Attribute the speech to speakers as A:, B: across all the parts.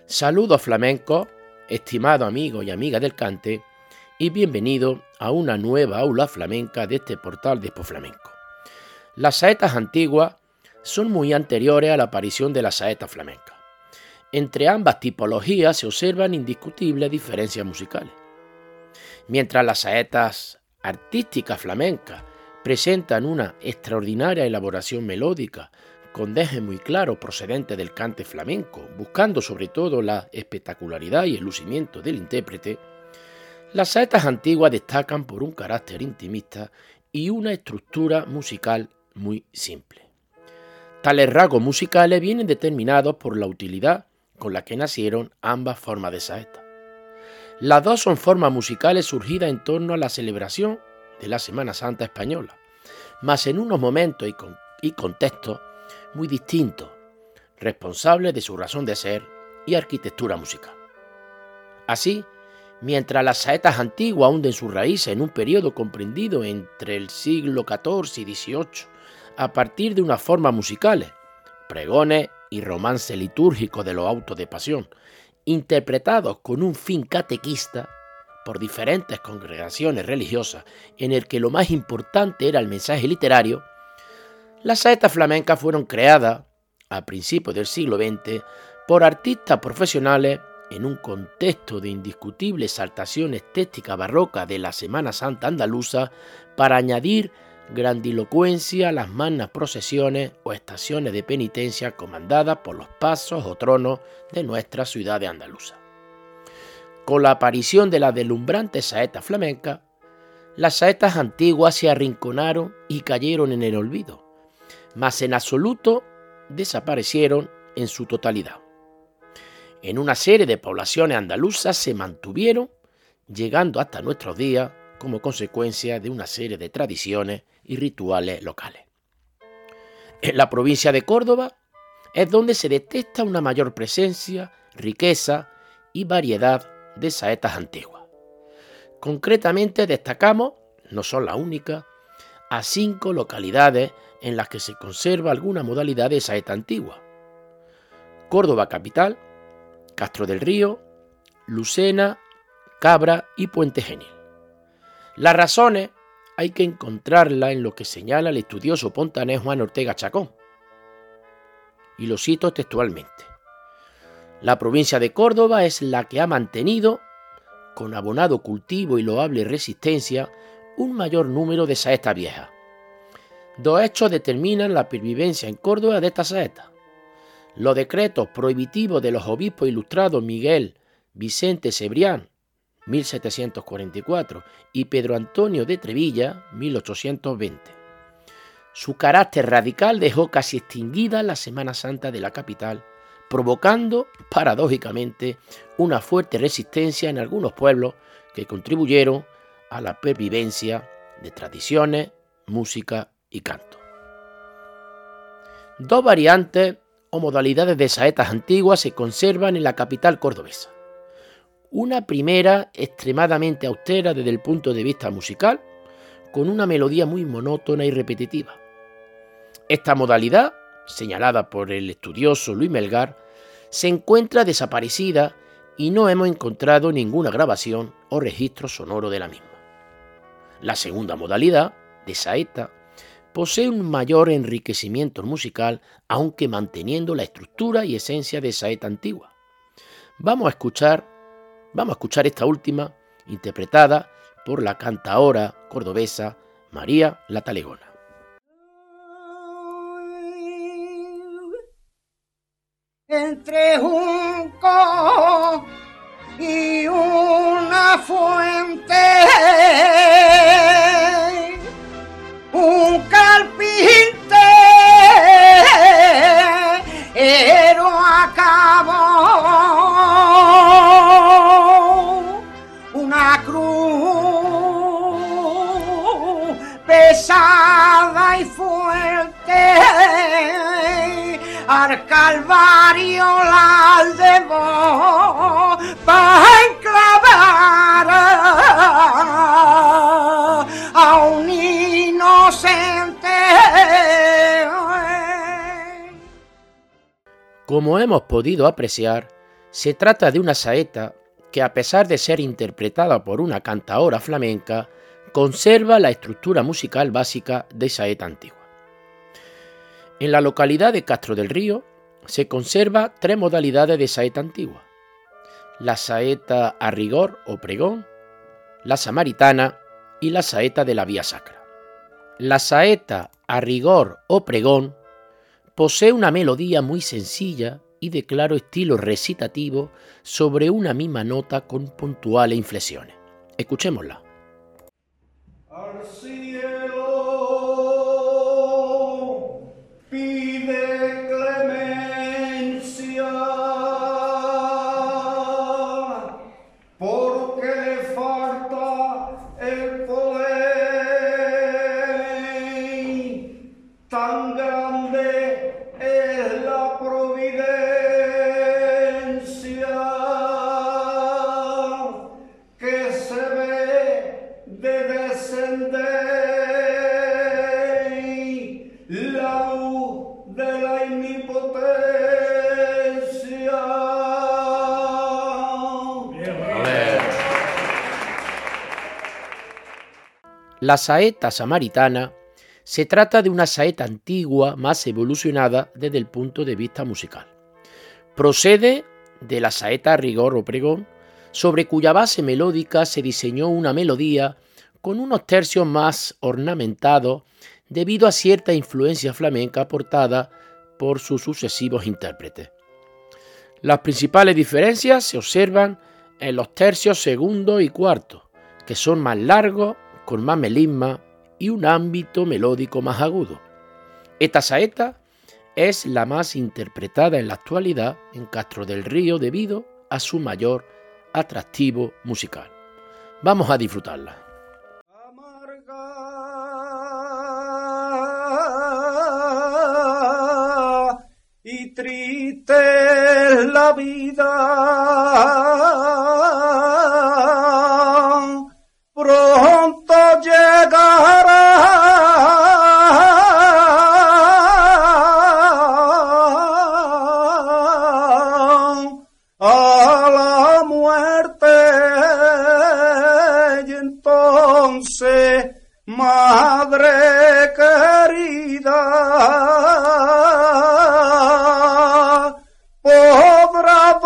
A: Saludos flamencos, estimados amigos y amigas del cante, y bienvenidos a una nueva aula flamenca de este portal de Expo Flamenco. Las saetas antiguas son muy anteriores a la aparición de las saetas flamencas. Entre ambas tipologías se observan indiscutibles diferencias musicales. Mientras las saetas artísticas flamencas presentan una extraordinaria elaboración melódica con dejes muy claros procedentes del cante flamenco, buscando sobre todo la espectacularidad y el lucimiento del intérprete, las saetas antiguas destacan por un carácter intimista y una estructura musical muy simple. Tales rasgos musicales vienen determinados por la utilidad con la que nacieron ambas formas de saeta. Las dos son formas musicales surgidas en torno a la celebración de la Semana Santa española, mas en unos momentos y contextos muy distintos, responsables de su razón de ser y arquitectura musical. Así, mientras las saetas antiguas hunden sus raíces en un periodo comprendido entre el siglo XIV y XVIII, a partir de unas formas musicales, pregones y romance litúrgico de los autos de pasión, interpretados con un fin catequista por diferentes congregaciones religiosas, en el que lo más importante era el mensaje literario, las saetas flamencas fueron creadas a principios del siglo XX por artistas profesionales en un contexto de indiscutible exaltación estética barroca de la Semana Santa andaluza para añadir grandilocuencia a las magnas procesiones o estaciones de penitencia comandadas por los pasos o tronos de nuestra ciudad de andaluza. Con la aparición de las deslumbrantes saetas flamencas, las saetas antiguas se arrinconaron y cayeron en el olvido, mas en absoluto desaparecieron en su totalidad. En una serie de poblaciones andaluzas se mantuvieron, llegando hasta nuestros días como consecuencia de una serie de tradiciones y rituales locales. En la provincia de Córdoba es donde se detecta una mayor presencia, riqueza y variedad de saetas antiguas. Concretamente destacamos, no son las únicas, a 5 localidades en las que se conserva alguna modalidad de saeta antigua: Córdoba capital, Castro del Río, Lucena, Cabra y Puente Genil. Las razones hay que encontrarlas en lo que señala el estudioso pontanés Juan Ortega Chacón, y lo cito textualmente: la provincia de Córdoba es la que ha mantenido, con abonado cultivo y loable resistencia, un mayor número de saetas viejas. Dos hechos determinan la pervivencia en Córdoba de estas saetas: los decretos prohibitivos de los obispos ilustrados Miguel Vicente Cebrián, 1744, y Pedro Antonio de Trevilla, 1820. Su carácter radical dejó casi extinguida la Semana Santa de la capital, provocando, paradójicamente, una fuerte resistencia en algunos pueblos que contribuyeron a la pervivencia de tradiciones, música y canto. Dos variantes o modalidades de saetas antiguas se conservan en la capital cordobesa. Una primera extremadamente austera desde el punto de vista musical, con una melodía muy monótona y repetitiva. Esta modalidad, señalada por el estudioso Luis Melgar, se encuentra desaparecida y no hemos encontrado ninguna grabación o registro sonoro de la misma. La segunda modalidad, de saeta, posee un mayor enriquecimiento musical, aunque manteniendo la estructura y esencia de saeta antigua. Vamos a escuchar esta última, interpretada por la cantaora cordobesa María La Talegona.
B: Entre junco y una fuente, un carpintero acabó una cruz pesada y fuerte, al Calvario la llevó para enclavar a un inocente.
A: Como hemos podido apreciar, Se trata de una saeta que, a pesar de ser interpretada por una cantaora flamenca, conserva la estructura musical básica de saeta antigua. En la localidad de Castro del Río se conserva 3 modalidades de saeta antigua: la saeta a rigor o pregón, la samaritana y la saeta de la vía sacra. La saeta a rigor o pregón posee una melodía muy sencilla y de claro estilo recitativo sobre una misma nota con puntuales inflexiones. Escuchémosla.
B: Al cielo pide clemencia, porque le falta el poder, tan grande es la providencia que se ve de descender la luz de la omnipotencia.
A: La saeta samaritana se trata de una saeta antigua más evolucionada desde el punto de vista musical. Procede de la saeta a rigor o pregón, sobre cuya base melódica se diseñó una melodía con unos tercios más ornamentados debido a cierta influencia flamenca aportada por sus sucesivos intérpretes. Las principales diferencias se observan en los tercios segundo y cuarto, que son más largos, con más melisma y un ámbito melódico más agudo. Esta saeta es la más interpretada en la actualidad en Castro del Río debido a su mayor atractivo musical. Vamos a disfrutarla.
B: Amarga y triste es la vida, pronto llegará a la muerte, y entonces, madre querida, podrá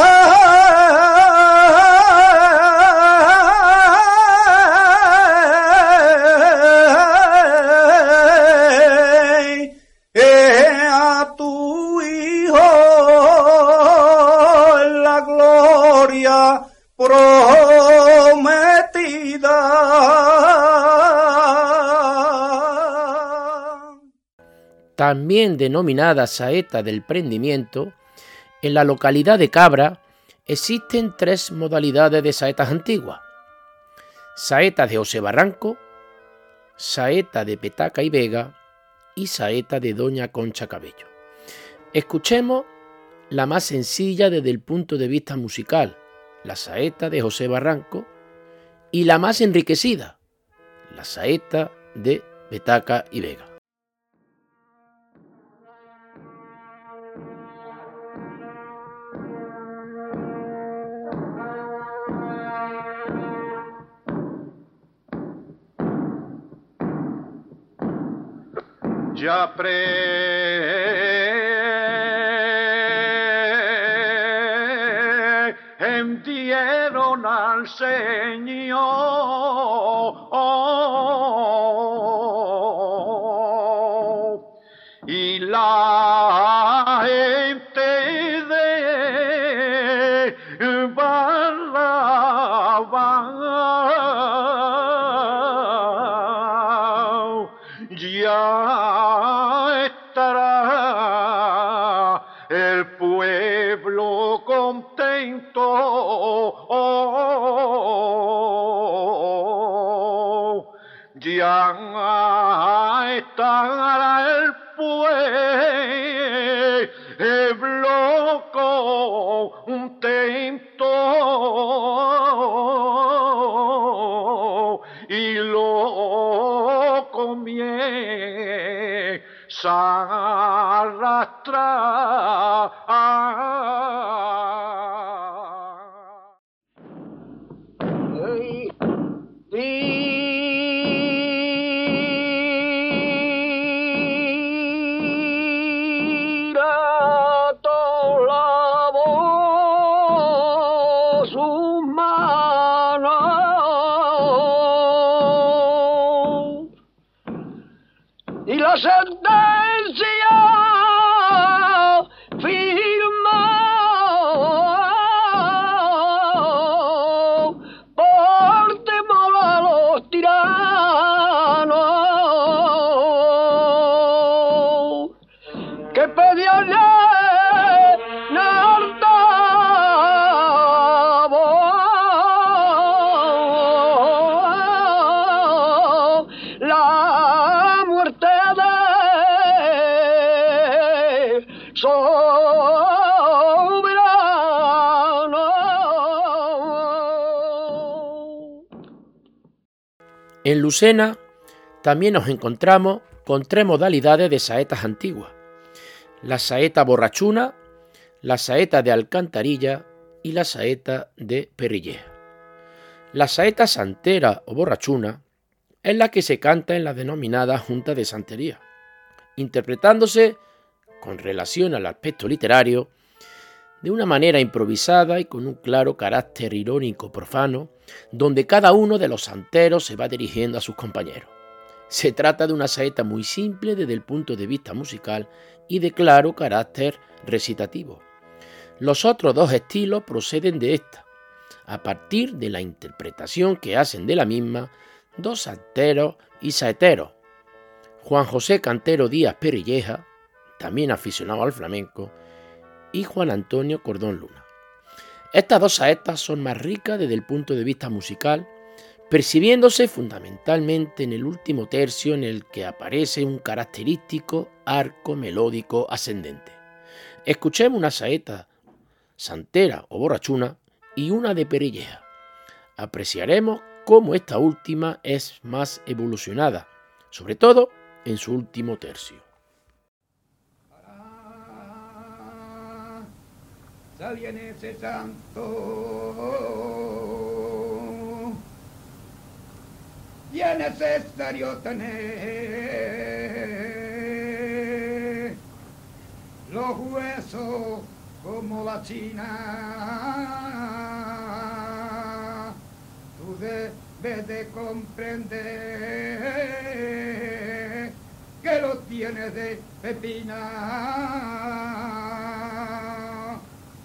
B: ver a tu hijo en la gloria prometida.
A: También denominada saeta del prendimiento, en la localidad de Cabra existen 3 modalidades de saetas antiguas: saeta de José Barranco, saeta de Petaca y Vega y saeta de Doña Concha Cabello. Escuchemos la más sencilla desde el punto de vista musical, la saeta de José Barranco, y la más enriquecida, la saeta de Petaca y Vega.
B: Ya prendieron al Señor y la gente de Barrabás ya estará el pueblo contento, ya estará el pueblo contento y lo comienza a arrastrar.
C: sentencia firmó por temor a los tiranos que pedían la muerte de soberano.
A: En Lucena también nos encontramos con tres modalidades de saetas antiguas: la saeta borrachuna, la saeta de alcantarilla y la saeta de perrilleja. La saeta santera o borrachuna es la que se canta en la denominada junta de santería, interpretándose con relación al aspecto literario de una manera improvisada y con un claro carácter irónico profano, donde cada uno de los santeros se va dirigiendo a sus compañeros. Se trata de una saeta muy simple desde el punto de vista musical y de claro carácter recitativo. Los otros dos estilos proceden de esta, a partir de la interpretación que hacen de la misma dos santeros y saeteros: Juan José Cantero Díaz Perrilleja, también aficionado al flamenco, y Juan Antonio Cordón Luna. Estas dos saetas son más ricas desde el punto de vista musical, percibiéndose fundamentalmente en el último tercio, en el que aparece un característico arco melódico ascendente. Escuchemos una saeta santera o borrachuna y una de perrilleja. Apreciaremos cómo esta última es más evolucionada, sobre todo en su último tercio.
D: Ya viene ese santo, y es necesario tener los huesos como la china. Tú debes de comprender que lo tienes de pepina.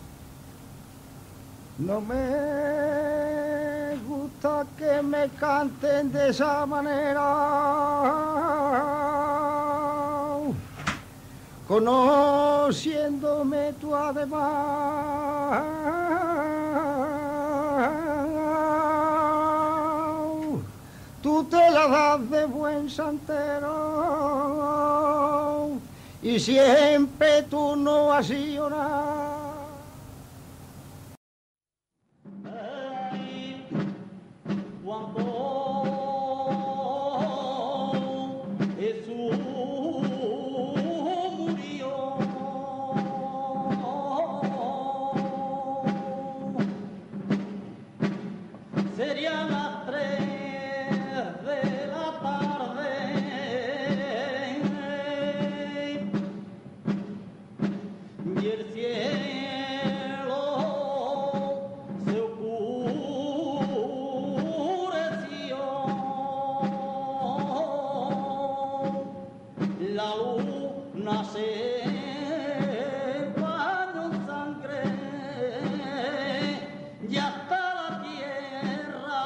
D: No me gusta que me canten de esa manera, conociéndome tú además. Tú te la das de buen santero y siempre tú no has sido nada.
E: Serían las 3 de la tarde y el cielo se oscureció. La luna se bañó en sangre y hasta la tierra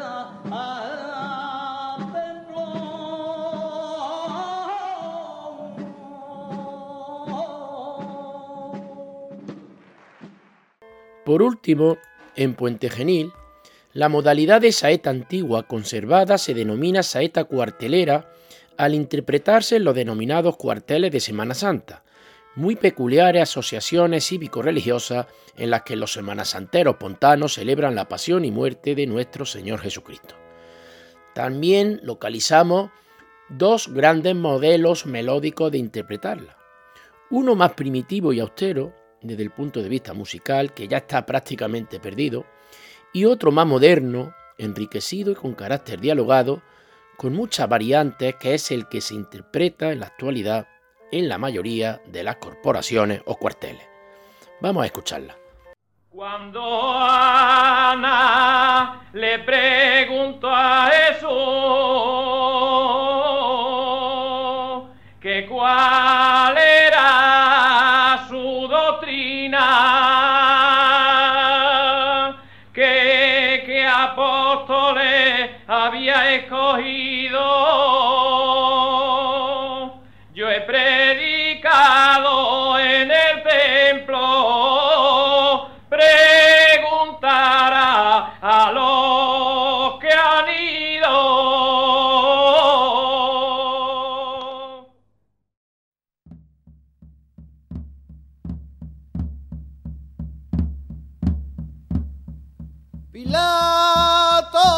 E: tembló.
A: Por último, en Puente Genil, la modalidad de saeta antigua conservada se denomina saeta cuartelera al interpretarse en los denominados cuarteles de Semana Santa, muy peculiares asociaciones cívico-religiosas en las que los semanasanteros pontanos celebran la pasión y muerte de nuestro Señor Jesucristo. También localizamos dos grandes modelos melódicos de interpretarla. Uno más primitivo y austero, desde el punto de vista musical, que ya está prácticamente perdido, y otro más moderno, enriquecido y con carácter dialogado, con muchas variantes, que es el que se interpreta en la actualidad en la mayoría de las corporaciones o cuarteles. Vamos a escucharla.
F: Cuando Ana le preguntó a Jesús
D: Pilato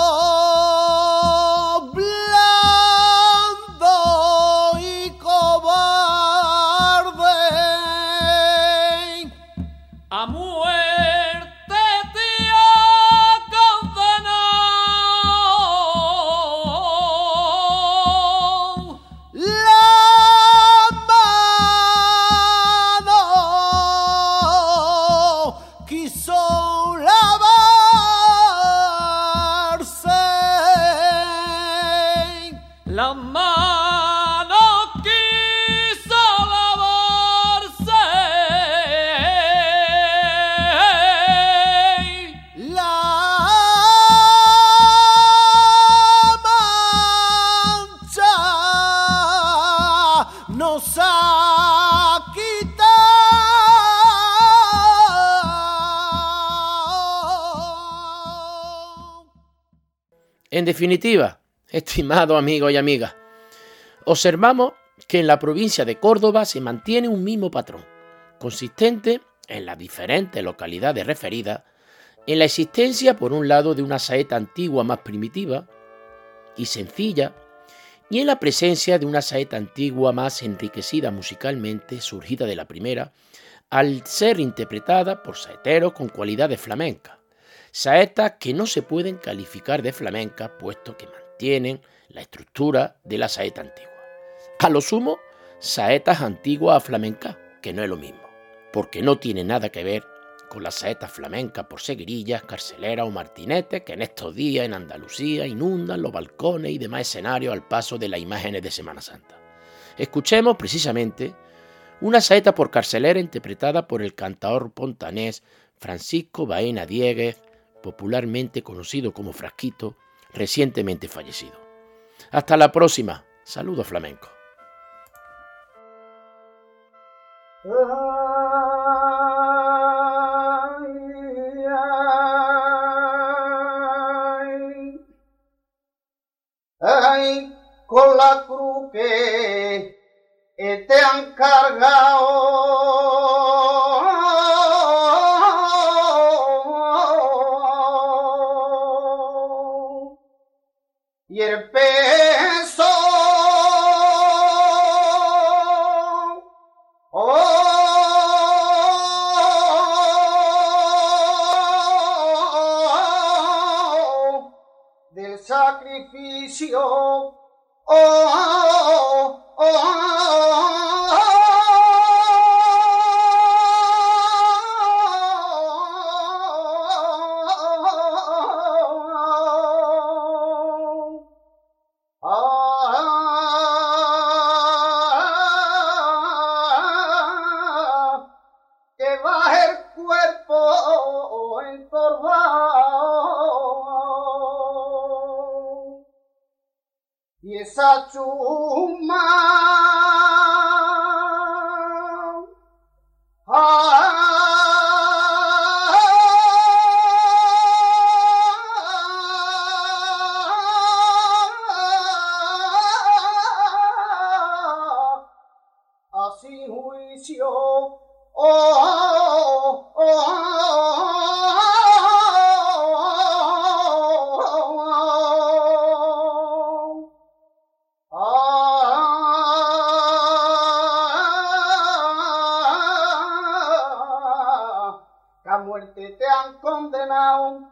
D: blando y cobarde,
E: a muerte te ha condenado.
D: la mano quiso lavarse.
E: La mano quiso lavarse.
D: La mancha nos ha quitado.
A: En definitiva, estimados amigos y amigas, observamos que en la provincia de Córdoba se mantiene un mismo patrón, consistente en las diferentes localidades referidas, en la existencia, por un lado, de una saeta antigua más primitiva y sencilla, y en la presencia de una saeta antigua más enriquecida musicalmente, surgida de la primera, al ser interpretada por saeteros con cualidades flamencas, saetas que no se pueden calificar de flamencas, puesto que mantienen la estructura de la saeta antigua. A lo sumo, saetas antiguas a flamencas, que no es lo mismo, porque no tiene nada que ver con las saetas flamencas por seguirillas, carceleras o martinetes que en estos días en Andalucía inundan los balcones y demás escenarios al paso de las imágenes de Semana Santa. Escuchemos precisamente una saeta por carcelera interpretada por el cantador pontanés Francisco Baena Dieguez, popularmente conocido como Frasquito, recientemente fallecido. Hasta la próxima. Saludos flamencos.
D: Ay, con la cruz que te han cargado y el peso del sacrificio. Que baje el cuerpo encorvado y esa chuma así juicio. Que a muerte te han condenado.